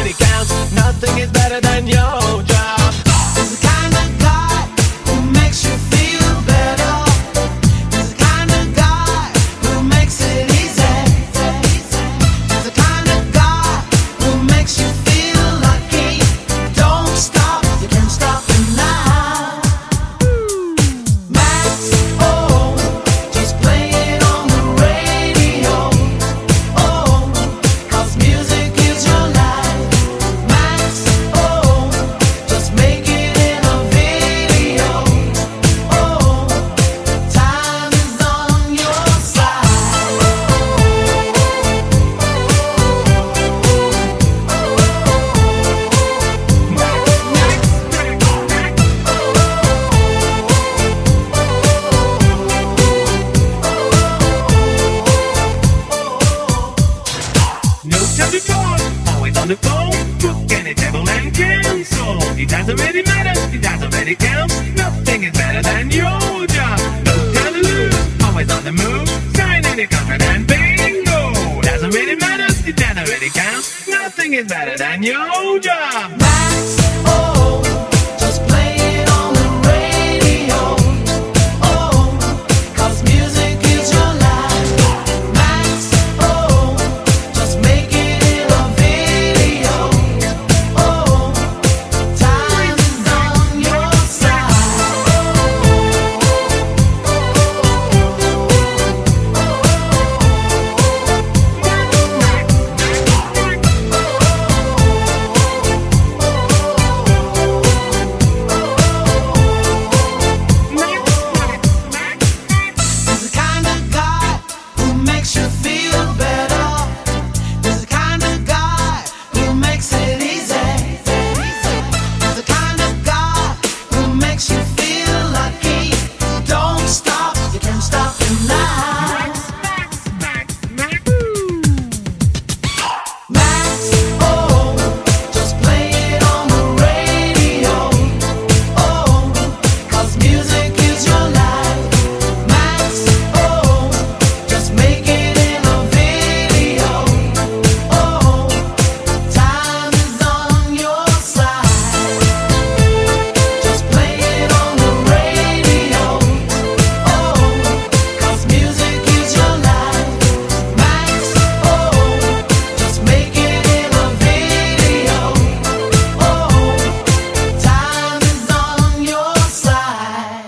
really counts. Nothing is better than your job. It's the kind of guy who makes you feel better. It's the kind of guy who makes it easy. It's the kind of guy who makes you feel lucky. Don't stop, you can't stop him now. Max, oh, just play it on the radio. Oh, 'cause music is your life. Max, oh, just make it in a video. Oh, time is on your side. No time to talk, always on the phone. Book any table and cancel. It doesn't really matter, it doesn't really count. Nothing is better than your job. No time to lose, always on the move. Sign any contract and bingo. Doesn't really matter, it doesn't really count. Nothing is better than your job. Max, oh,